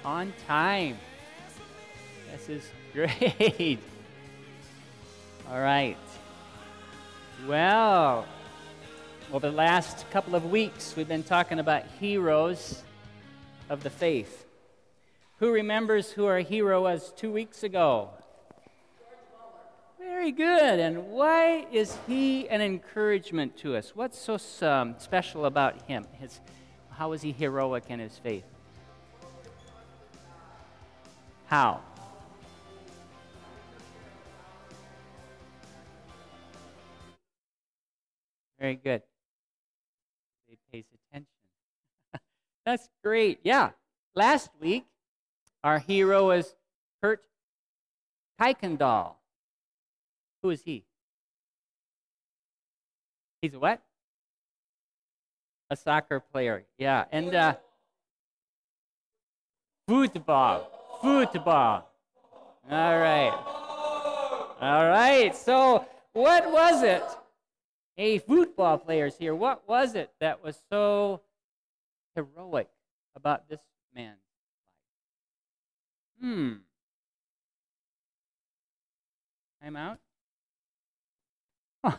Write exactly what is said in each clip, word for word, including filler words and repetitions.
on time. This is great. All right. Well, over the last couple of weeks, we've been talking about heroes of the faith. Who remembers who our hero was two weeks ago? Very good. And why is he an encouragement to us? What's so um, special about him? His, how is he heroic in his faith? How? Very good. He pays attention. That's great. Yeah. Last week, our hero is Kurt Kuykendall. Who is he? He's a what? A soccer player. Yeah. And uh, football. Football. All right. All right. So, what was it? Hey, football players here, what was it that was so heroic about this man's life? Hmm. I'm out? um,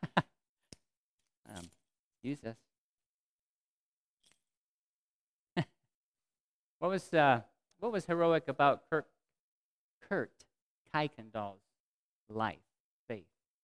use this. what was uh, what was heroic about Kurt, Kurt Kuykendall's life, faith?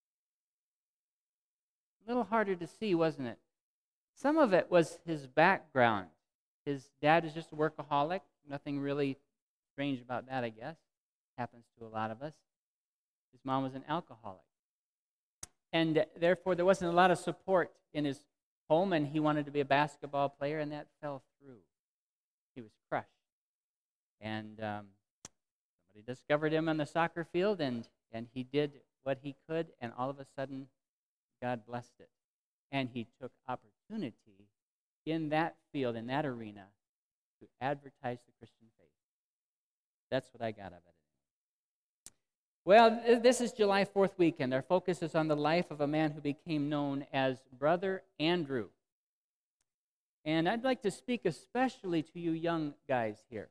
A little harder to see, wasn't it? Some of it was his background. His dad was just a workaholic. Nothing really strange about that, I guess. Happens to a lot of us. His mom was an alcoholic. And therefore, there wasn't a lot of support in his home, and he wanted to be a basketball player, and that fell through. He was crushed. And um, somebody discovered him on the soccer field, and, and he did what he could, and all of a sudden, God blessed it. And he took opportunity in that field, in that arena, to advertise the Christian faith. That's what I got of it. Well, this is July fourth weekend. Our focus is on the life of a man who became known as Brother Andrew. And I'd like to speak especially to you young guys here.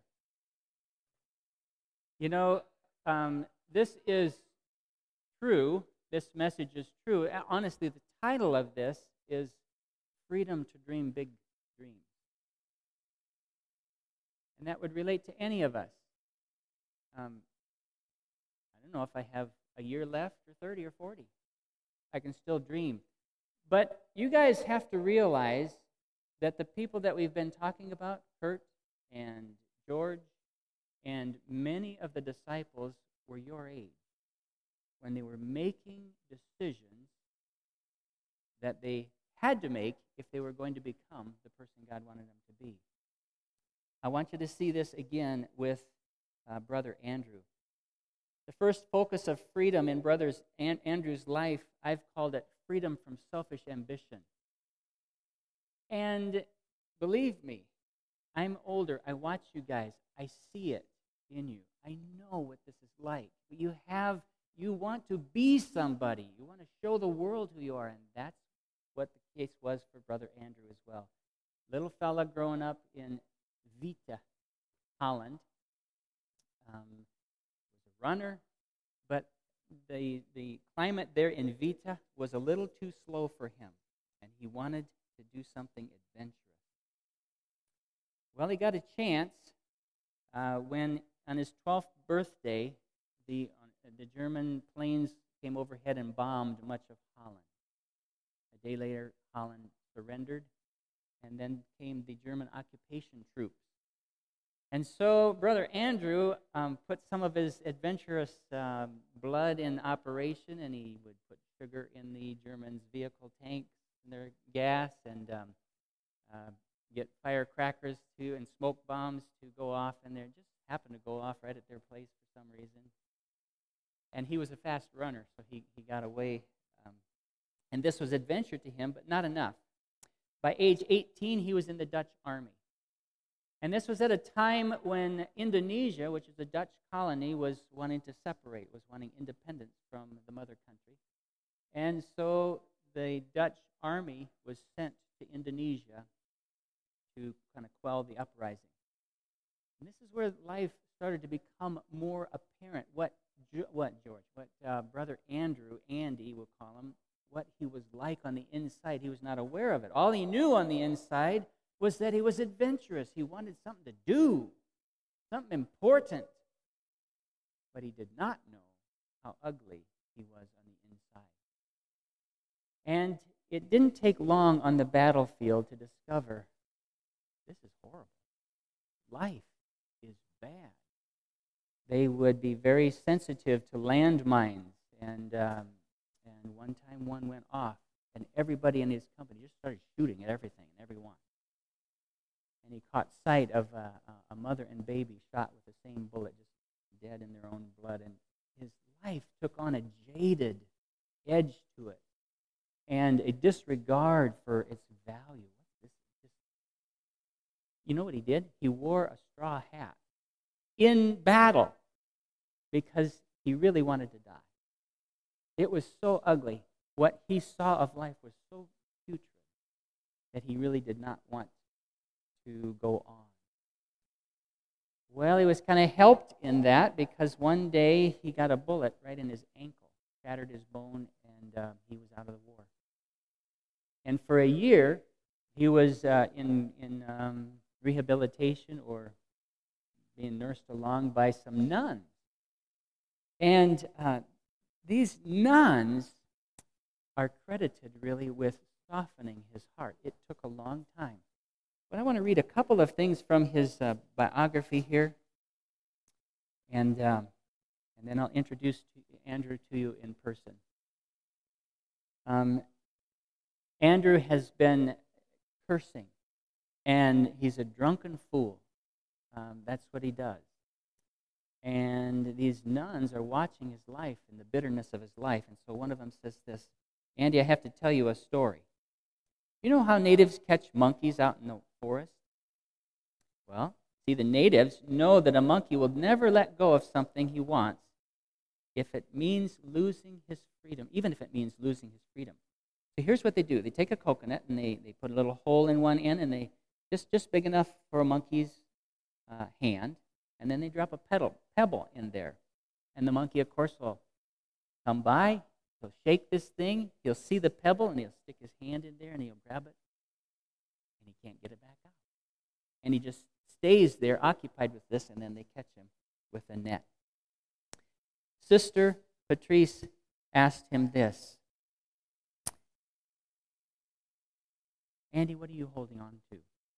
You know, um, this is true. This message is true. Honestly, the title of this is Freedom to Dream Big Dreams. And that would relate to any of us. Um, I don't know if I have a year left or thirty or forty. I can still dream. But you guys have to realize that the people that we've been talking about, Kurt and George, and many of the disciples were your age when they were making decisions that they had to make if they were going to become the person God wanted them to be. I want you to see this again with uh, Brother Andrew. The first focus of freedom in Brother An- Andrew's life, I've called it freedom from selfish ambition. And believe me, I'm older. I watch you guys. I see it in you. I know what this is like. You have You want to be somebody. You want to show the world who you are, and that's what the case was for Brother Andrew as well. Little fella growing up in Vita, Holland, um, was a runner, but the the climate there in Vita was a little too slow for him, and he wanted to do something adventurous. Well, he got a chance uh, when, on his twelfth birthday, the The German planes came overhead and bombed much of Holland. A day later, Holland surrendered, and then came the German occupation troops. And so Brother Andrew um, put some of his adventurous um, blood in operation, and he would put sugar in the Germans' vehicle tanks and their gas, and um, uh, get firecrackers to and smoke bombs to go off, and they just happened to go off right at their place for some reason. And he was a fast runner, so he, he got away. Um, and this was adventure to him, but not enough. By age eighteen, he was in the Dutch army. And this was at a time when Indonesia, which is a Dutch colony, was wanting to separate, was wanting independence from the mother country. And so the Dutch army was sent to Indonesia to kind of quell the uprising. And this is where life started to become more apparent. What, what George, what uh, Brother Andrew, Andy, we'll call him, what he was like on the inside. He was not aware of it. All he knew on the inside was that he was adventurous. He wanted something to do, something important. But he did not know how ugly he was on the inside. And it didn't take long on the battlefield to discover this is horrible. Life is bad. They would be very sensitive to landmines, and um, and one time one went off, and everybody in his company just started shooting at everything and everyone. And he caught sight of a, a mother and baby shot with the same bullet, just dead in their own blood, and his life took on a jaded edge to it and a disregard for its value. This, this. You know what he did? He wore a straw hat in battle because he really wanted to die. It was so ugly. What he saw of life was so putrid that he really did not want to go on. Well, he was kind of helped in that because one day he got a bullet right in his ankle, shattered his bone, and uh, he was out of the war. And for a year, he was uh, in, in um, rehabilitation or being nursed along by some nuns. And uh, these nuns are credited really with softening his heart. It took a long time. But I want to read a couple of things from his uh, biography here, and um, and then I'll introduce to Andrew to you in person. Um, Andrew has been cursing, and he's a drunken fool. Um, that's what he does. And these nuns are watching his life and the bitterness of his life, and so one of them says this, Andy, I have to tell you a story. You know how natives catch monkeys out in the forest? Well, see, the natives know that a monkey will never let go of something he wants if it means losing his freedom, even if it means losing his freedom. So here's what they do. They take a coconut and they, they put a little hole in one end, and they just, just big enough for a monkey's uh, hand, and then they drop a pedal, pebble in there. And the monkey, of course, will come by. He'll shake this thing, he'll see the pebble, and he'll stick his hand in there, and he'll grab it, and he can't get it back out. And he just stays there occupied with this, and then they catch him with a net. Sister Patrice asked him this, Andy, what are you holding on to?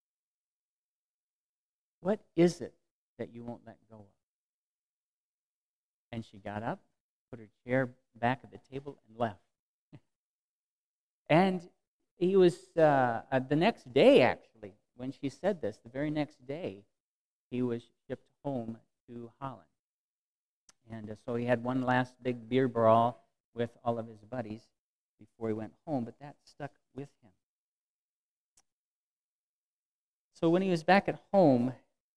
What is it that you won't let go of? And she got up, put her chair back at the table, and left. And he was, uh, uh, the next day, actually, when she said this, the very next day, he was shipped home to Holland. And uh, so he had one last big beer brawl with all of his buddies before he went home, but that stuck with him. So when he was back at home,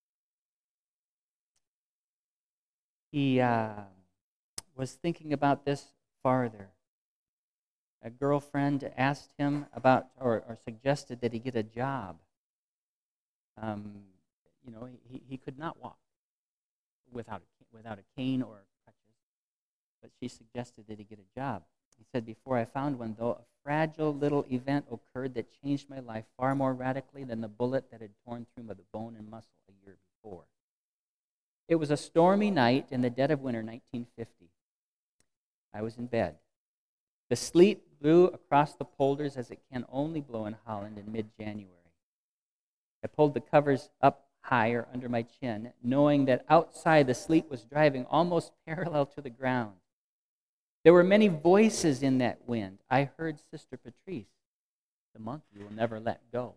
he uh, was thinking about this farther. A girlfriend asked him about, or, or suggested that he get a job. Um, you know, he, he could not walk without a, without a cane or crutches, but she suggested that he get a job. He said, before I found one, though, a fragile little event occurred that changed my life far more radically than the bullet that had torn through my bone and muscle a year before. It was a stormy night in the dead of winter, nineteen fifty. I was in bed. The sleet blew across the polders as it can only blow in Holland in mid-January. I pulled the covers up higher under my chin, knowing that outside the sleet was driving almost parallel to the ground. There were many voices in that wind. I heard Sister Patrice, the monkey will never let go.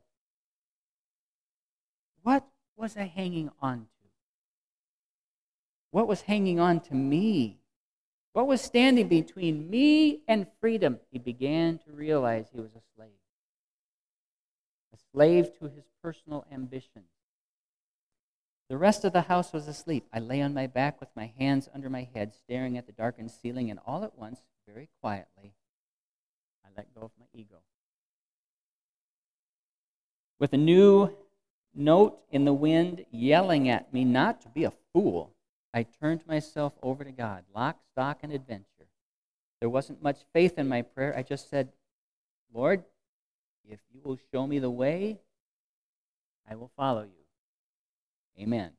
What was I hanging on to? What was hanging on to me? What was standing between me and freedom? He began to realize he was a slave. A slave to his personal ambitions. The rest of the house was asleep. I lay on my back with my hands under my head, staring at the darkened ceiling, and all at once, very quietly, I let go of my ego. With a new note in the wind yelling at me not to be a fool, I turned myself over to God, lock, stock, and adventure. There wasn't much faith in my prayer. I just said, Lord, if you will show me the way, I will follow you. Amen.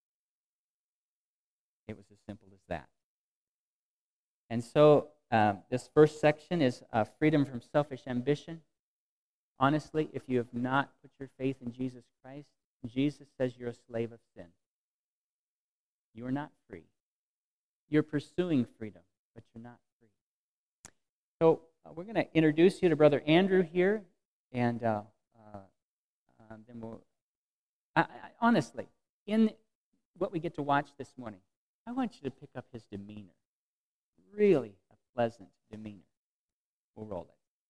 It was as simple as that. And so uh, this first section is uh, freedom from selfish ambition. Honestly, if you have not put your faith in Jesus Christ, Jesus says you're a slave of sin. You are not free. You're pursuing freedom, but you're not free. So uh, we're going to introduce you to Brother Andrew here, and uh, uh, uh, then we'll... I, I, honestly, in what we get to watch this morning, I want you to pick up his demeanor. Really a pleasant demeanor. We'll roll it.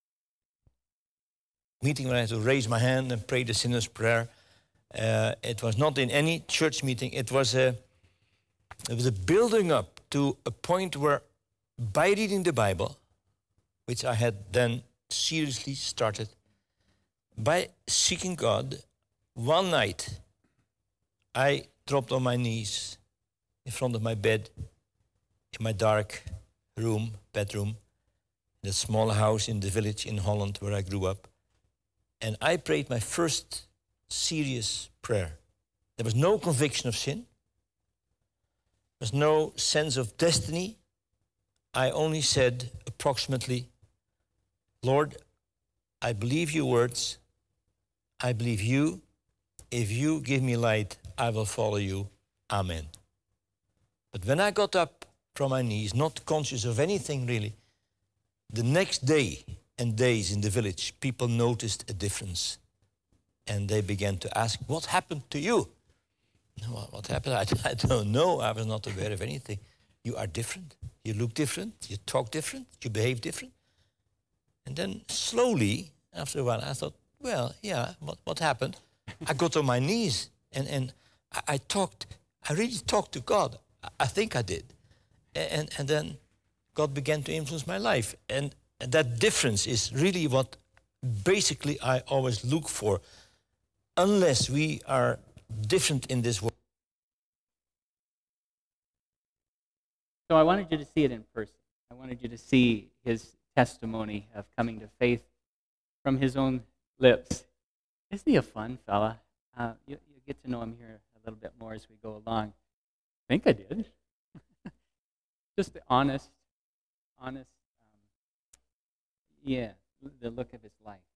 Meeting when I had to raise my hand and pray the sinner's prayer. Uh, it was not in any church meeting. It was a, it was a building up to a point where, by reading the Bible, which I had then seriously started, by seeking God, one night I dropped on my knees in front of my bed in my dark room, bedroom, in a small house in the village in Holland where I grew up. And I prayed my first serious prayer. There was no conviction of sin. There was no sense of destiny. I only said approximately, Lord, I believe your words. I believe you. If you give me light, I will follow you. Amen. But when I got up from my knees, not conscious of anything really, the next day and days in the village, people noticed a difference. And they began to ask, what happened to you? What, what happened? I, I don't know. I was not aware of anything. You are different. You look different. You talk different. You behave different. And then slowly, after a while, I thought, well, yeah, what, what happened? I got on my knees and, and I, I talked. I really talked to God. I, I think I did. And, and then God began to influence my life. And And that difference is really what basically I always look for. Unless we are different in this world. So I wanted you to see it in person. I wanted you to see his testimony of coming to faith from his own lips. Isn't he a fun fella? Uh, you, you get to know him here a little bit more as we go along. I think I did. Just the honest, honest, Yeah, the look of his life.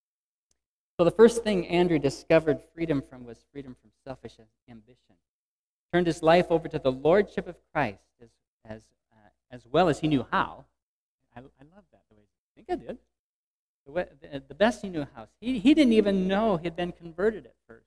So the first thing Andrew discovered freedom from was freedom from selfish ambition. Turned his life over to the lordship of Christ as as uh, as well as he knew how. I, I love that. The way I think I did. The, way, the, the best he knew how. He he didn't even know he'd been converted at first.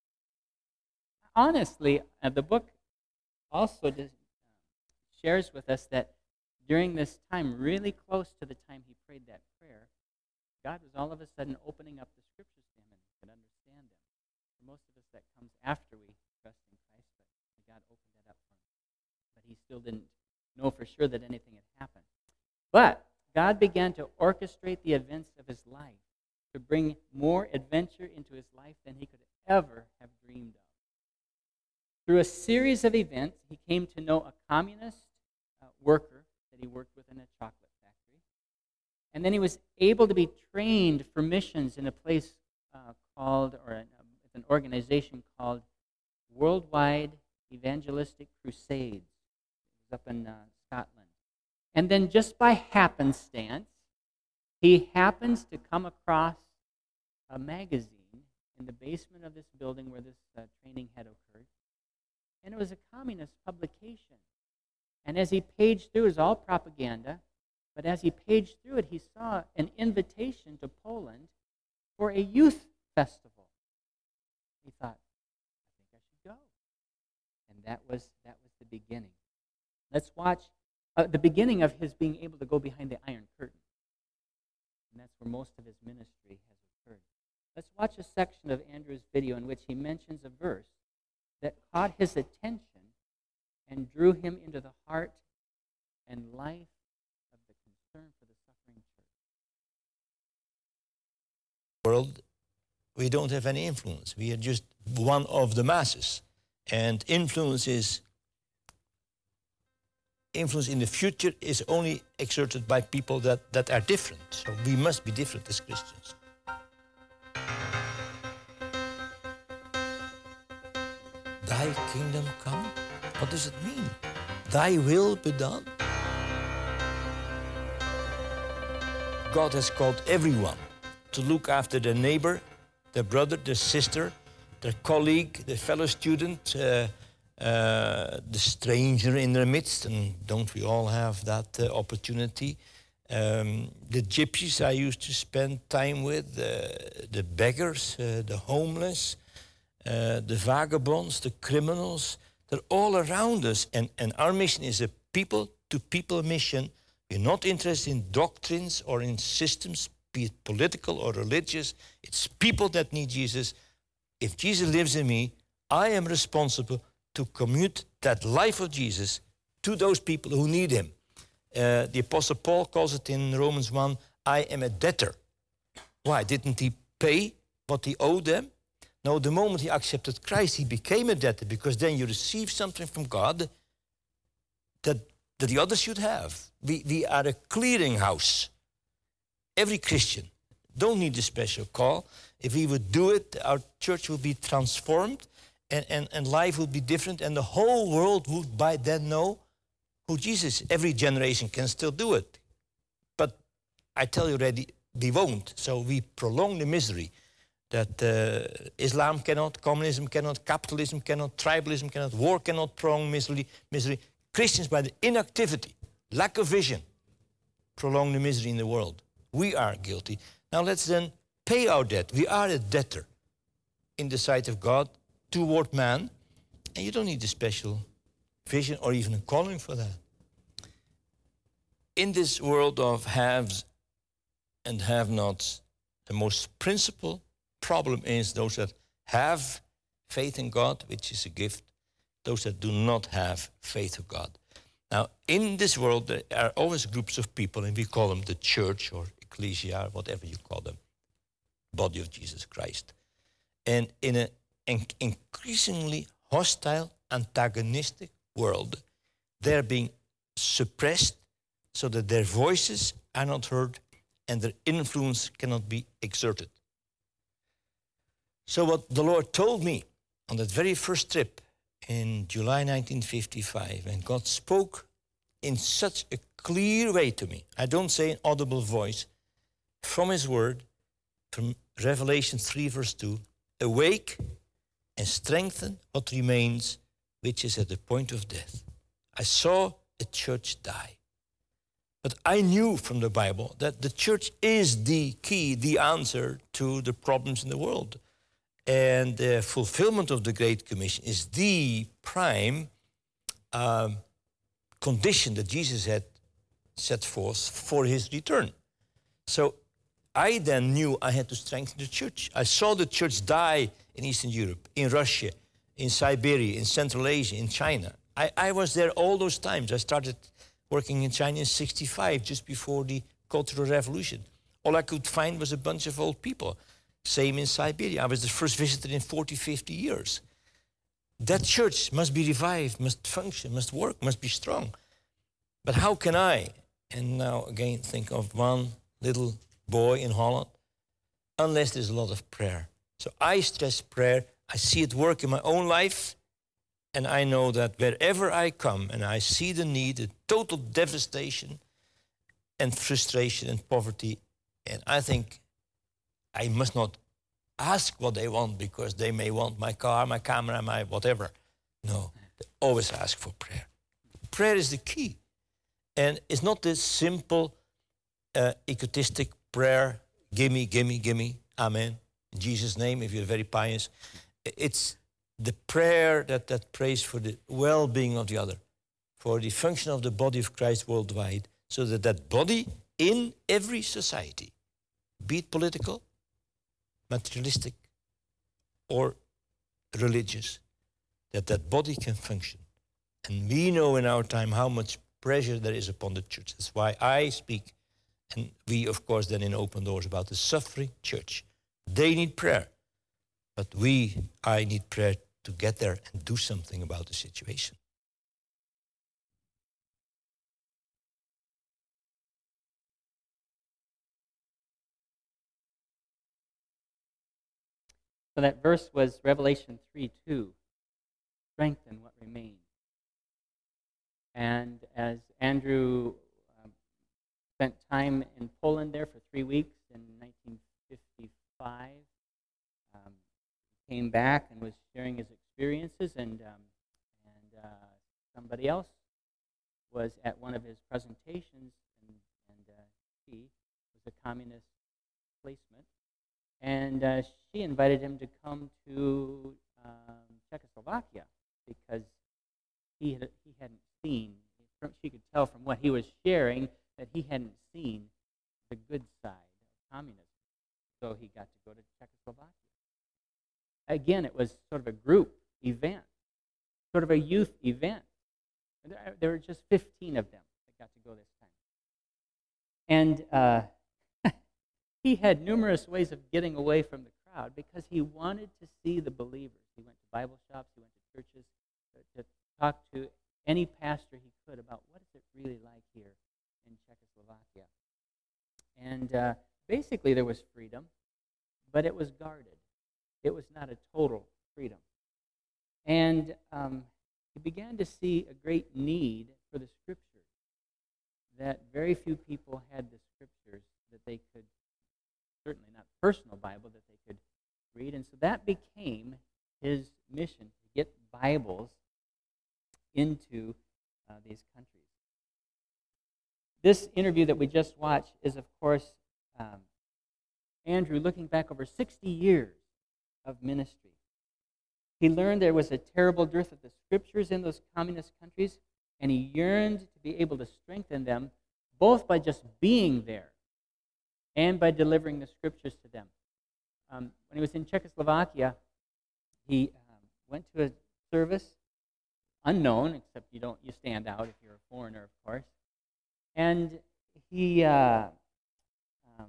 Honestly, uh, the book also does, uh, shares with us that during this time, really close to the time he prayed that prayer, God was all of a sudden opening up the scriptures to him and he could understand them. For most of us, that comes after we trust in Christ, but God opened that up for him. But he still didn't know for sure that anything had happened. But God began to orchestrate the events of his life to bring more adventure into his life than he could ever have dreamed of. Through a series of events, he came to know a communist uh, worker that he worked with in a chocolate factory. And then he was able to be trained for missions in a place uh, called, or an, um, an organization called Worldwide Evangelistic Crusades. It was up in uh, Scotland. And then just by happenstance, he happens to come across a magazine in the basement of this building where this uh, training had occurred. And it was a communist publication. And as he paged through, it was all propaganda, but as he paged through it, he saw an invitation to Poland for a youth festival. He thought, I think I should go. And that was that was the beginning. Let's watch uh, the beginning of his being able to go behind the Iron Curtain. And that's where most of his ministry has occurred. Let's watch a section of Andrew's video in which he mentions a verse that caught his attention and drew him into the heart and life of the concern for the suffering church. World, we don't have any influence. We are just one of the masses. And influence is influence in the future is only exerted by people that, that are different. So we must be different as Christians. Thy kingdom come? What does it mean? Thy will be done? God has called everyone to look after their neighbor, their brother, their sister, their colleague, their fellow student, uh, uh, the stranger in their midst. And don't we all have that uh, opportunity? Um, the gypsies I used to spend time with, uh, the beggars, uh, the homeless, uh, the vagabonds, the criminals, they're all around us. And, and our mission is a people-to-people mission. We're not interested in doctrines or in systems, be it political or religious. It's people that need Jesus. If Jesus lives in me, I am responsible to commute that life of Jesus to those people who need him. Uh, the Apostle Paul calls it in Romans one, I am a debtor. Why? Didn't he pay what he owed them? No, the moment he accepted Christ, he became a debtor, because then you receive something from God that, that the others should have. We, we are a clearinghouse. Every Christian don't need a special call. If we would do it, our church would be transformed, and, and, and life would be different, and the whole world would by then know who Jesus is. Every generation can still do it. But I tell you already, we won't. So we prolong the misery that uh, Islam cannot, communism cannot, capitalism cannot, tribalism cannot, war cannot prolong misery. misery. Christians, by the inactivity, lack of vision, prolong the misery in the world. We are guilty. Now let's then pay our debt. We are a debtor in the sight of God toward man, and you don't need a special vision or even a calling for that. In this world of haves and have-nots, the most principal problem is those that have faith in God, which is a gift, those that do not have faith in God. Now, in this world, there are always groups of people, and we call them the church or ecclesia, whatever you call them, body of Jesus Christ. And in an increasingly hostile, antagonistic world, they're being suppressed so that their voices are not heard and their influence cannot be exerted. So what the Lord told me on that very first trip in July nineteen fifty-five, and God spoke in such a clear way to me, I don't say an audible voice, from his word, from Revelation three verse two, awake and strengthen what remains, which is at the point of death. I saw a church die. But I knew from the Bible that the church is the key, the answer to the problems in the world. And the fulfillment of the Great Commission is the prime um, condition that Jesus had set forth for his return. So I then knew I had to strengthen the church. I saw the church die in Eastern Europe, in Russia, in Siberia, in Central Asia, in China. I, I was there all those times. I started working in China in sixty-five, just before the Cultural Revolution. All I could find was a bunch of old people. Same in Siberia. I was the first visitor in forty, fifty years. That church must be revived, must function, must work, must be strong. But how can I, and now again think of one little boy in Holland, unless there's a lot of prayer. So I stress prayer. I see it work in my own life, and I know that wherever I come and I see the need, the total devastation and frustration and poverty, and I think I must not ask what they want because they may want my car, my camera, my whatever. No, they always ask for prayer. Prayer is the key. And it's not this simple uh, egotistic prayer, gimme, gimme, gimme, amen, in Jesus' name, if you're very pious. It's the prayer that, that prays for the well-being of the other, for the function of the body of Christ worldwide, so that that body in every society, be it political, materialistic, or religious, that that body can function. And we know in our time how much pressure there is upon the church. That's why I speak, and we, of course, then in Open Doors, about the suffering church. They need prayer. But we, I need prayer to get there and do something about the situation. So that verse was Revelation three two. Strengthen what remains. And as Andrew um, spent time in Poland there for three weeks in nineteen fifty-five, um, he came back and was sharing his experiences, and um, and uh, somebody else was at one of his presentations, and, and uh, she was a communist placement, and uh, she invited him to come to um, Czechoslovakia because he had, he hadn't seen, she could tell from what he was sharing that he hadn't seen the good side of communism. So he got to go to Czechoslovakia. Again, it was sort of a group event, sort of a youth event. There, there were just fifteen of them that got to go this time. And uh, he had numerous ways of getting away from the crowd because he wanted to see the believers. He went to Bible shops, he went to churches to, to talk to any pastor he could about what is it really like here in Czechoslovakia. And uh, basically there was freedom, but it was guarded. It was not a total freedom. And um, he began to see a great need for the Scriptures, that very few people had the Scriptures that they could, certainly not personal Bible, that they could read. And so that became his mission, to get Bibles into uh, these countries. This interview that we just watched is, of course, um, Andrew looking back over sixty years of ministry. He learned there was a terrible dearth of the Scriptures in those communist countries, and he yearned to be able to strengthen them, both by just being there and by delivering the Scriptures to them. Um, when he was in Czechoslovakia, he um, went to a service, unknown, except you don't you stand out if you're a foreigner, of course. And he, uh, um,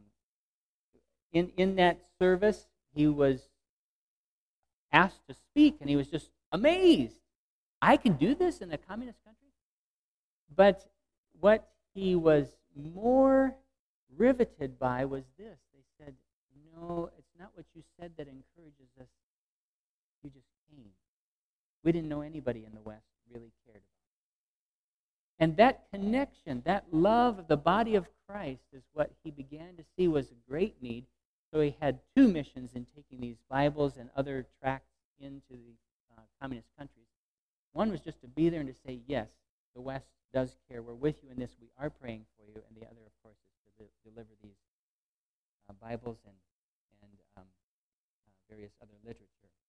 in in that service, he was asked to speak, and he was just amazed. I can do this in a communist country? But what he was more riveted by was this. They said, no, it's not what you said that encourages us. You just came. We didn't know anybody in the West really cared about it. And that connection, that love of the body of Christ is what he began to see was a great need. So he had two missions in taking these Bibles and other tracts into the uh, communist countries. One was just to be there and to say, yes, the West does care. We're with you in this. We are praying for you. And the other, of course, is to li- deliver these uh, Bibles and, and um, uh, various other literature.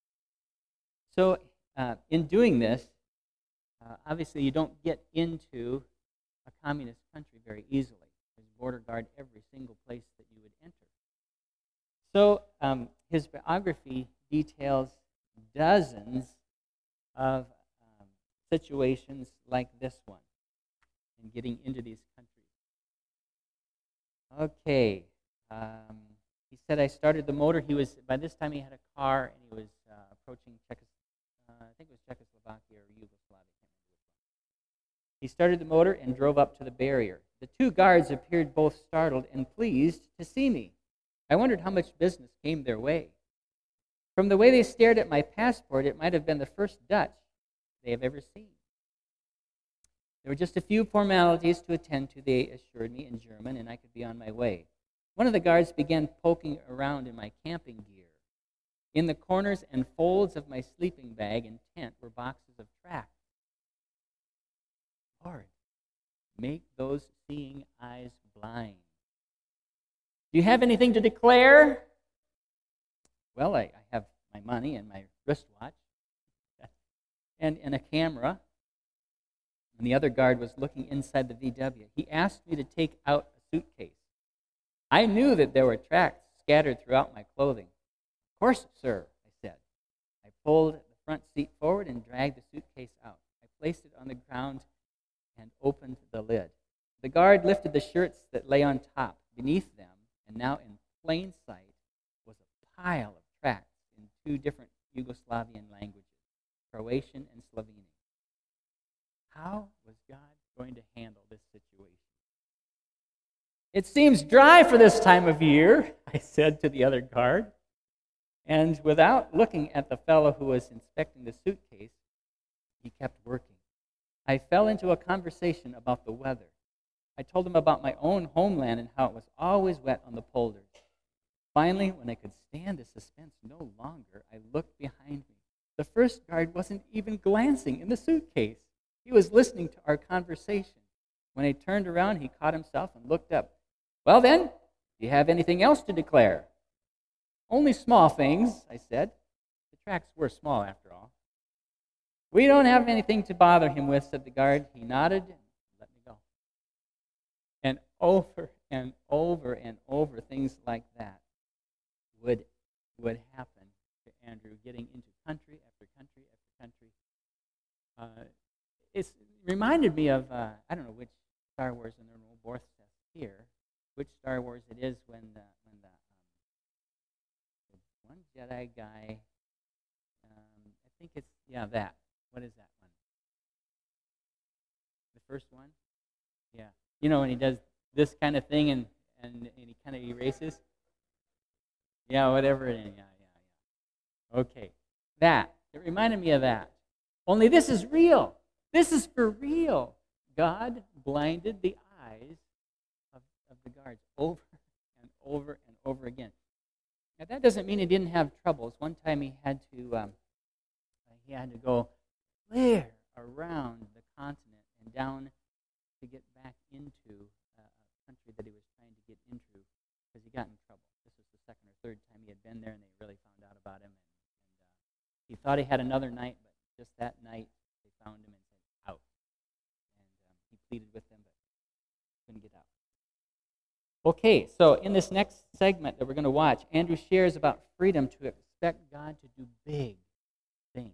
So uh, in doing this, uh, obviously you don't get into a communist country very easily. There's border guard every single place that you would enter. So um, his biography details dozens of um, situations like this one in getting into these countries. Okay. Um, he said, I started the motor. He was, by this time he had a car, and he was uh, approaching Czechoslovakia, uh, I think it was Czechoslovakia or Yugoslavia. He started the motor and drove up to the barrier. The two guards appeared both startled and pleased to see me. I wondered how much business came their way. From the way they stared at my passport, it might have been the first Dutch they have ever seen. There were just a few formalities to attend to, they assured me in German, and I could be on my way. One of the guards began poking around in my camping gear. In the corners and folds of my sleeping bag and tent were boxes of tracts. Lord, make those seeing eyes blind. Do you have anything to declare? Well, I, I have my money and my wristwatch and, and a camera. And the other guard was looking inside the V W. He asked me to take out a suitcase. I knew that there were tracts scattered throughout my clothing. Of course, sir, I said. I pulled the front seat forward and dragged the suitcase out. I placed it on the ground and opened the lid. The guard lifted the shirts that lay on top. Beneath them, and now in plain sight, was a pile of tracts in two different Yugoslavian languages, Croatian and Slovenian. How was God going to handle this situation? "It seems dry for this time of year," I said to the other guard. And without looking at the fellow who was inspecting the suitcase, he kept working. I fell into a conversation about the weather. I told him about my own homeland and how it was always wet on the polders. Finally, when I could stand the suspense no longer, I looked behind me. The first guard wasn't even glancing in the suitcase. He was listening to our conversation. When I turned around, he caught himself and looked up. "Well then, do you have anything else to declare?" "Only small things," I said. The tracks were small after all. "We don't have anything to bother him with," said the guard. He nodded and let me go. And over and over and over, things like that would, would happen to Andrew, getting into country after country after country. Uh, it's, it reminded me of, uh, I don't know which Star Wars in the Borth says here, which Star Wars it is when the, when the, um, the one Jedi guy, um, I think it's, yeah, that. What is that one? The first one? Yeah. You know, when he does this kind of thing and, and, and he kind of erases? Yeah, whatever it is. Yeah, yeah, yeah. Okay. That. It reminded me of that. Only this is real. This is for real. God blinded the eyes of, of the guards over and over and over again. Now, that doesn't mean he didn't have troubles. One time he had to um, he had to go clear around the continent and down to get back into uh, a country that he was trying to get into because he got in trouble. This was the second or third time he had been there, and they really found out about him. And, and uh, he thought he had another night, but just that night they found him and said, "Out." And um, he pleaded with them, but couldn't get out. Okay, so in this next segment that we're going to watch, Andrew shares about freedom to expect God to do big things,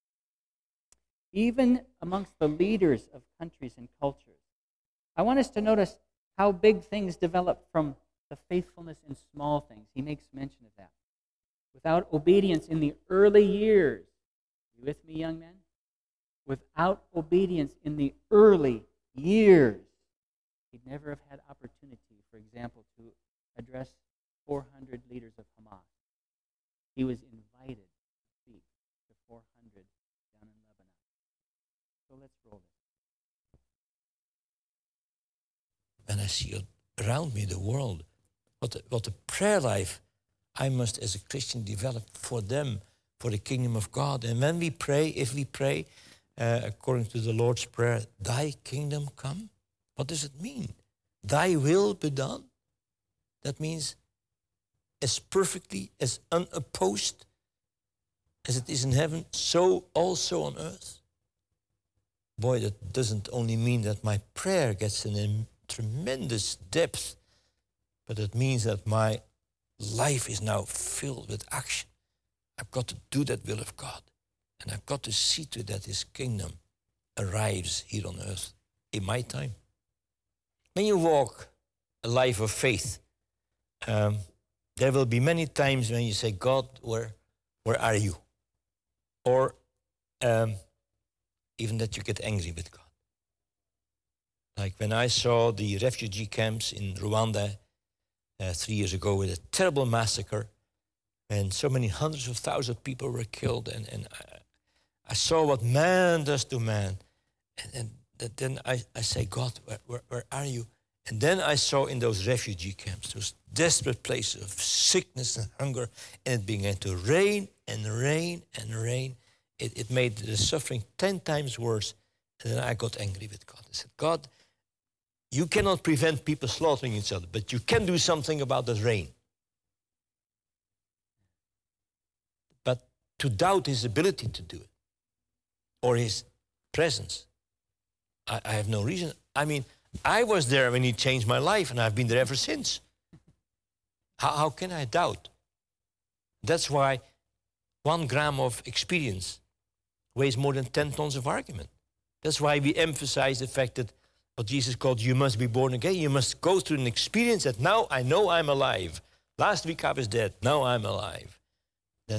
even amongst the leaders of countries and cultures. I want us to notice how big things develop from the faithfulness in small things. He makes mention of that. Without obedience in the early years, you with me, young men? Without obedience in the early years, he'd never have had opportunity, for example, to address four hundred leaders of Hamas. He was invited to speak to four hundred down in Lebanon. So let's roll this. When I see around me the world, what a, what a prayer life I must, as a Christian, develop for them, for the kingdom of God. And when we pray, if we pray, uh, according to the Lord's Prayer, "Thy kingdom come," what does it mean? Thy will be done. That means as perfectly, as unopposed as it is in heaven, so also on earth. Boy, that doesn't only mean that my prayer gets in a tremendous depth, but it means that my life is now filled with action. I've got to do that will of God. And I've got to see to it that his kingdom arrives here on earth in my time. When you walk a life of faith, um, there will be many times when you say, "God, where, where are you?" Or um, even that you get angry with God. Like when I saw the refugee camps in Rwanda uh, three years ago with a terrible massacre, and so many hundreds of thousands of people were killed, and, and I, I saw what man does to man. And, and that then I, I say, "God, where, where, where are you?" And then I saw in those refugee camps, those desperate places of sickness and hunger, and it began to rain and rain and rain. It, it made the suffering ten times worse. And then I got angry with God. I said, "God, you cannot prevent people slaughtering each other, but you can do something about that rain." But to doubt his ability to do it, or his presence, I, I have no reason. I mean, I was there when he changed my life, and I've been there ever since. How, how can I doubt? That's why one gram of experience weighs more than ten tons of argument. That's why we emphasize the fact that what Jesus called, "You must be born again." You must go through an experience that now I know I'm alive. Last week I was dead, now I'm alive. Then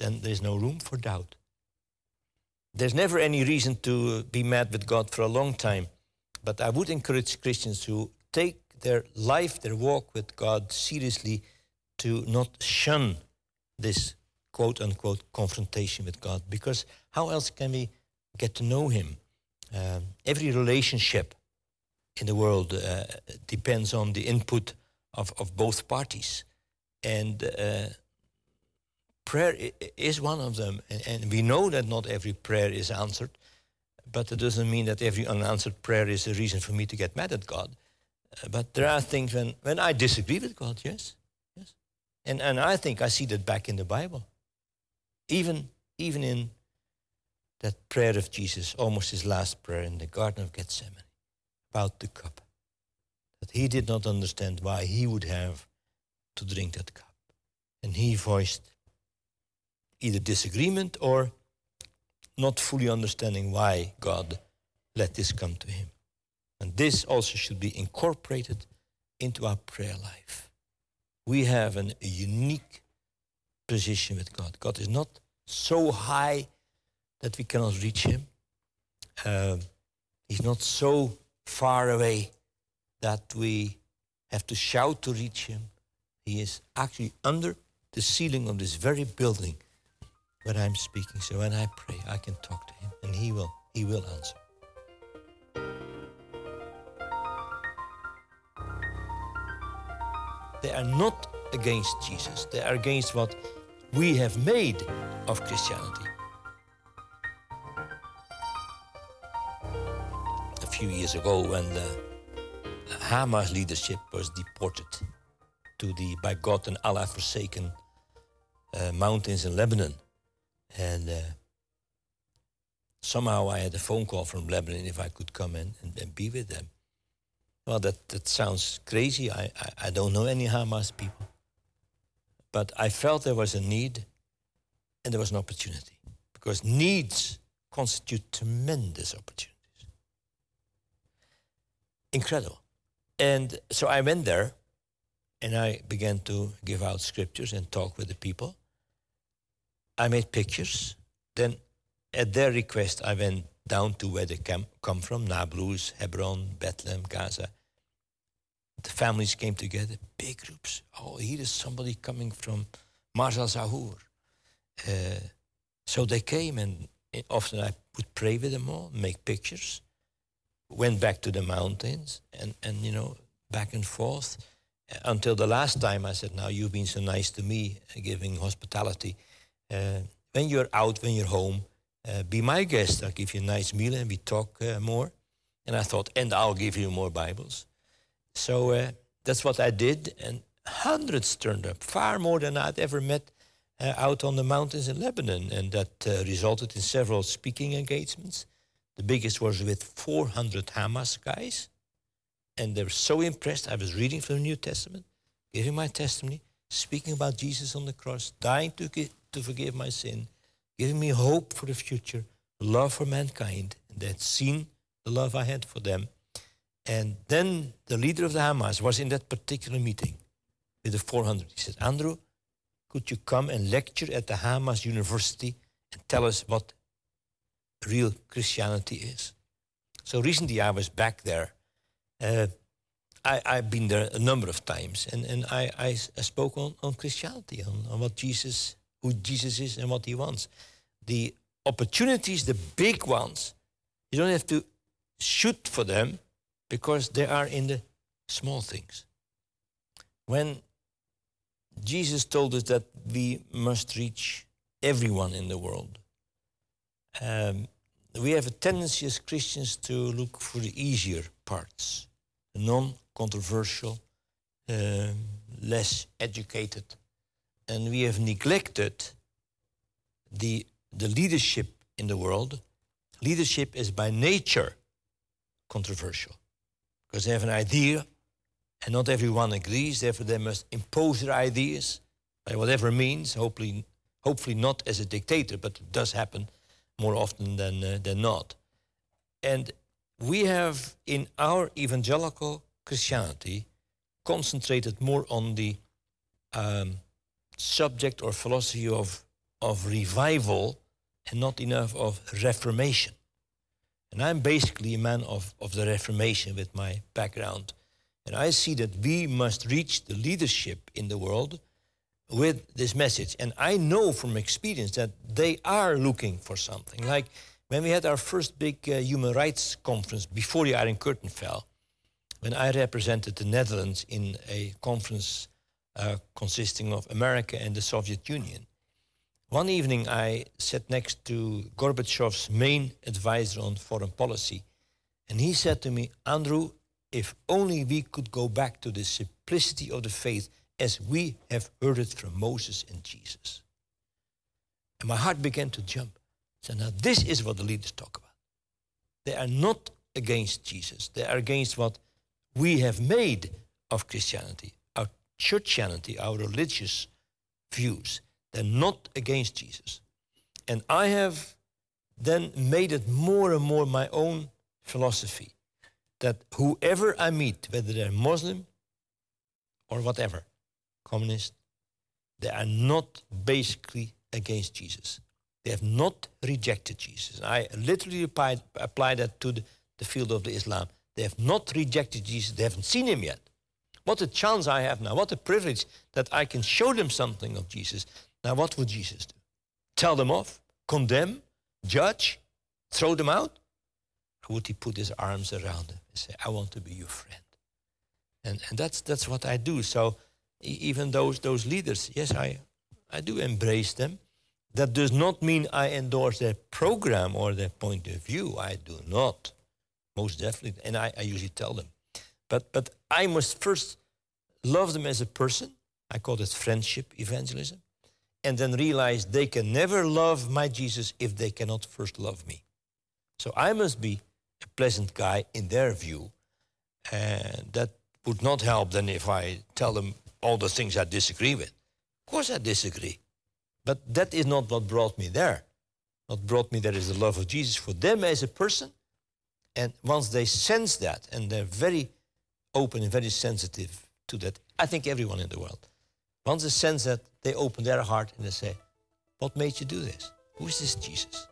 then there's no room for doubt. There's never any reason to be mad with God for a long time, but I would encourage Christians who take their life, their walk with God seriously, to not shun this quote-unquote confrontation with God, because how else can we get to know him? Um, every relationship in the world uh, depends on the input of, of both parties. And uh, prayer is one of them. And, and we know that not every prayer is answered, but it doesn't mean that every unanswered prayer is a reason for me to get mad at God. Uh, but there are things when, when I disagree with God, yes. yes. And, and I think I see that back in the Bible. Even, even in that prayer of Jesus, almost his last prayer in the Garden of Gethsemane, about the cup. That he did not understand why he would have to drink that cup. And he voiced either disagreement or not fully understanding why God let this come to him. And this also should be incorporated into our prayer life. We have an, a unique position with God. God is not so high that we cannot reach him. Uh, he's not so far away that we have to shout to reach him. He is actually under the ceiling of this very building where I'm speaking. So when I pray, I can talk to him, and he will, he will answer. They are not against Jesus. They are against what we have made of Christianity. A few years ago, when the Hamas leadership was deported to the by God and Allah forsaken uh, mountains in Lebanon, and uh, somehow I had a phone call from Lebanon if I could come in and, and be with them. Well, that, that sounds crazy. I, I, I don't know any Hamas people. But I felt there was a need and there was an opportunity, because needs constitute tremendous opportunities. Incredible. And so I went there and I began to give out scriptures and talk with the people. I made pictures. Then at their request, I went down to where they came, come from, Nablus, Hebron, Bethlehem, Gaza. The families came together, big groups. Oh, here is somebody coming from Marjal Zahur. Uh, so they came, and often I would pray with them all, make pictures. Went back to the mountains, and, and you know, back and forth. Until the last time I said, now you've been so nice to me, uh, giving hospitality. Uh, when you're out, when you're home, uh, be my guest. I'll give you a nice meal and we talk uh, more. And I thought, and I'll give you more Bibles. So uh, that's what I did, and hundreds turned up, far more than I'd ever met uh, out on the mountains in Lebanon. And that uh, resulted in several speaking engagements. The biggest was with four hundred Hamas guys. And they were so impressed. I was reading from the New Testament, giving my testimony, speaking about Jesus on the cross, dying to, give, to forgive my sin, giving me hope for the future, love for mankind. And they had seen the love I had for them. And then the leader of the Hamas was in that particular meeting with the four hundred. He said, Andrew, could you come and lecture at the Hamas University and tell us what real Christianity is? So recently I was back there. Uh, I, I've been there a number of times, and, and I, I, I spoke on, on Christianity, on, on what Jesus, who Jesus is and what he wants. The opportunities, the big ones, you don't have to shoot for them because they are in the small things. When Jesus told us that we must reach everyone in the world, um, we have a tendency as Christians to look for the easier parts, the non-controversial, uh, less educated. And we have neglected the, the leadership in the world. Leadership is by nature controversial, because they have an idea and not everyone agrees. Therefore, they must impose their ideas by whatever means, hopefully, hopefully not as a dictator, but it does happen more often than, uh, than not. And we have, in our evangelical Christianity, concentrated more on the um, subject or philosophy of of revival and not enough of reformation. And I'm basically a man of, of the Reformation with my background. And I see that we must reach the leadership in the world with this message. And I know from experience that they are looking for something. Like when we had our first big uh, human rights conference before the Iron Curtain fell, when I represented the Netherlands in a conference uh, consisting of America and the Soviet Union. One evening I sat next to Gorbachev's main advisor on foreign policy, and he said to me, Andrew, if only we could go back to the simplicity of the faith as we have heard it from Moses and Jesus. And my heart began to jump. So now this is what the leaders talk about. They are not against Jesus. They are against what we have made of Christianity, our churchianity, our religious views. They're not against Jesus. And I have then made it more and more my own philosophy that whoever I meet, whether they're Muslim or whatever, communist, they are not basically against Jesus. They have not rejected Jesus. I literally apply, apply that to the, the field of the Islam. They have not rejected Jesus. They haven't seen him yet. What a chance I have now. What a privilege that I can show them something of Jesus. Now, what would Jesus do? Tell them off? Condemn? Judge? Throw them out? Or would he put his arms around them and say, I want to be your friend? And, and that's, that's what I do. So e- even those, those leaders, yes, I, I do embrace them. That does not mean I endorse their program or their point of view. I do not. Most definitely. And I, I usually tell them. But, but I must first love them as a person. I call it friendship evangelism. And then realize they can never love my Jesus if they cannot first love me. So I must be a pleasant guy in their view. And that would not help then if I tell them all the things I disagree with. Of course I disagree. But that is not what brought me there. What brought me there is the love of Jesus for them as a person. And once they sense that, and they're very open and very sensitive to that, I think everyone in the world, once they sense that, they open their heart and they say, what made you do this? Who is this Jesus?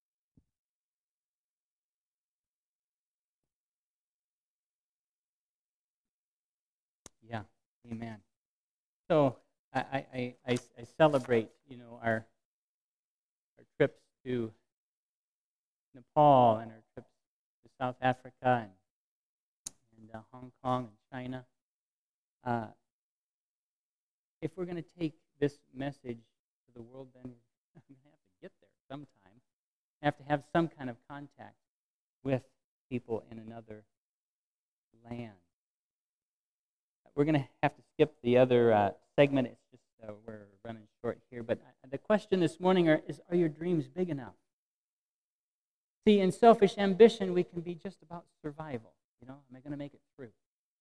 Yeah, amen. So I, I, I, I celebrate, you know, our our trips to Nepal and our trips to South Africa and, and uh, Hong Kong and China. Uh, if we're going to take this message to the world, then we're going to have to get there sometime. We have to have some kind of contact with people in another land. We're going to have to skip the other uh, segment. It's just uh, we're running short here. But the question this morning are, is, are your dreams big enough? See, in selfish ambition, we can be just about survival. You know, am I going to make it through?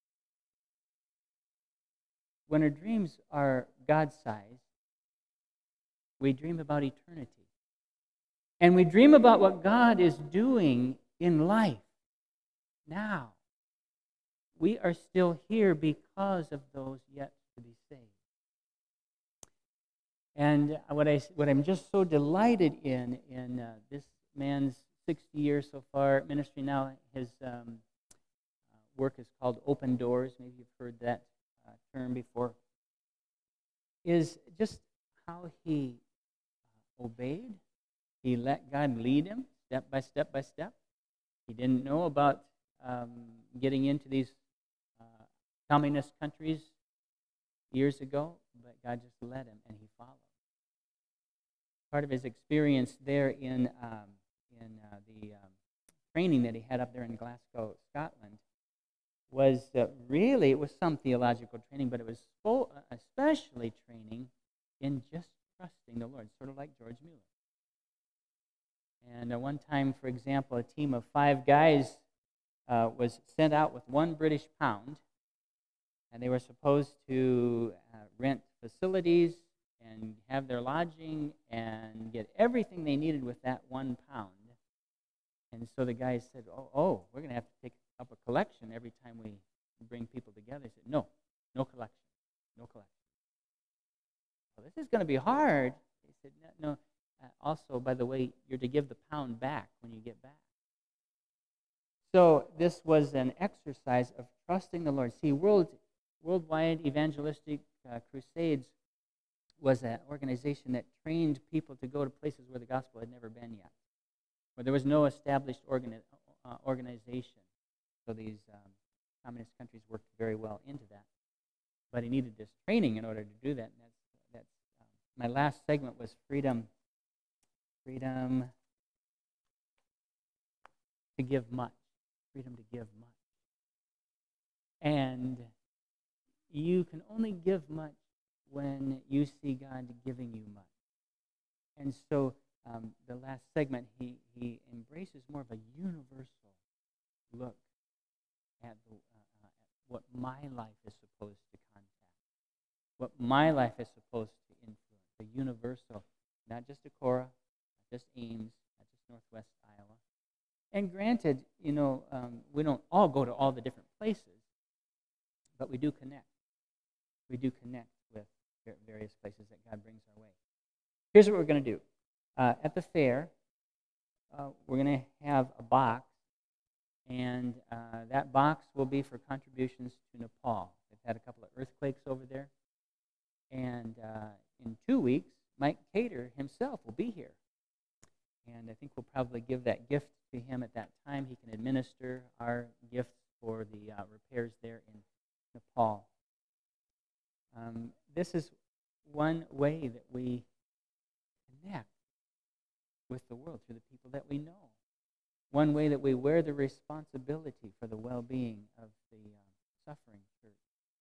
When our dreams are God-sized, we dream about eternity. And we dream about what God is doing in life now. We are still here because of those yet to be saved. And what, I, what I'm just so delighted in, in uh, this man's sixty years so far ministry now, his um, uh, work is called Open Doors. Maybe you've heard that uh, term before. Is just how he uh, obeyed. He let God lead him step by step by step. He didn't know about um, getting into these uh, communist countries years ago, but God just led him, and he followed. Part of his experience there in um, in uh, the um, training that he had up there in Glasgow, Scotland, was uh, really, it was some theological training, but it was full, especially training in just trusting the Lord, sort of like George Mueller. And uh, one time, for example, a team of five guys uh, was sent out with one British pound, and they were supposed to uh, rent facilities and have their lodging and get everything they needed with that one pound. And so the guys said, oh, oh we're going to have to take up a collection every time we bring people together. He said, no, no collection, no collection. Well, this is going to be hard. He said, no, no, also, by the way, you're to give the pound back when you get back. So this was an exercise of trusting the Lord. See, world, Worldwide Evangelistic uh, Crusades was an organization that trained people to go to places where the gospel had never been yet, where there was no established organi- uh, organization. So these um, communist countries worked very well into that. But he needed this training in order to do that. And that's, that's um, my last segment was freedom, freedom to give much, freedom to give much. And you can only give much when you see God giving you much. And so um, the last segment, he, he embraces more of a universal look at, the, uh, at what my life is supposed to contact, what my life is supposed to influence, the universal, not just Decorah, not just Ames, not just Northwest Iowa. And granted, you know, um, we don't all go to all the different places, but we do connect. We do connect with various places that God brings our way. Here's what we're going to do. Uh, at the fair, uh, we're going to have a box, and uh, that box will be for contributions to Nepal. They've had a couple of earthquakes over there. And uh, in two weeks, Mike Cater himself will be here. And I think we'll probably give that gift to him at that time. He can administer our gifts for the uh, repairs there in Nepal. Um, this is one way that we connect with the world, through the people that we know. One way that we wear the responsibility for the well-being of the um, suffering church.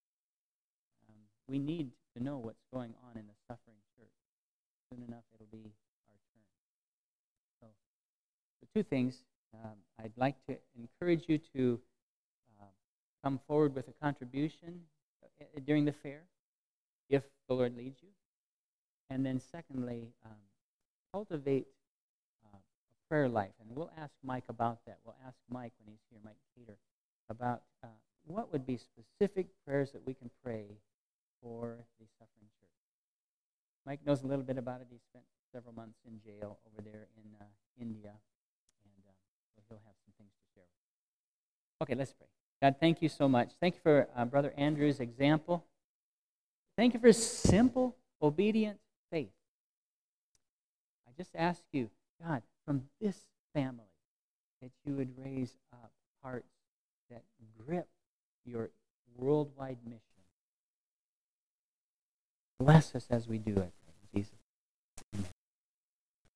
Um, we need to know what's going on in the suffering church. Soon enough, it'll be our turn. So, the two things, um, I'd like to encourage you to uh, come forward with a contribution uh, during the fair, if the Lord leads you. And then secondly, um, cultivate uh, a prayer life. And we'll ask Mike about that. We'll ask Mike when he's here, Mike Cater, about uh, what would be specific prayers that we can pray for the suffering church. Mike knows a little bit about it. He spent several months in jail over there in uh, India, and uh, so he'll have some things to share. Okay, let's pray. God, thank you so much. Thank you for uh, Brother Andrew's example. Thank you for simple, obedient faith. I just ask you, God, from this family, that you would raise up hearts that grip your worldwide mission. Bless us as we do it, in Jesus'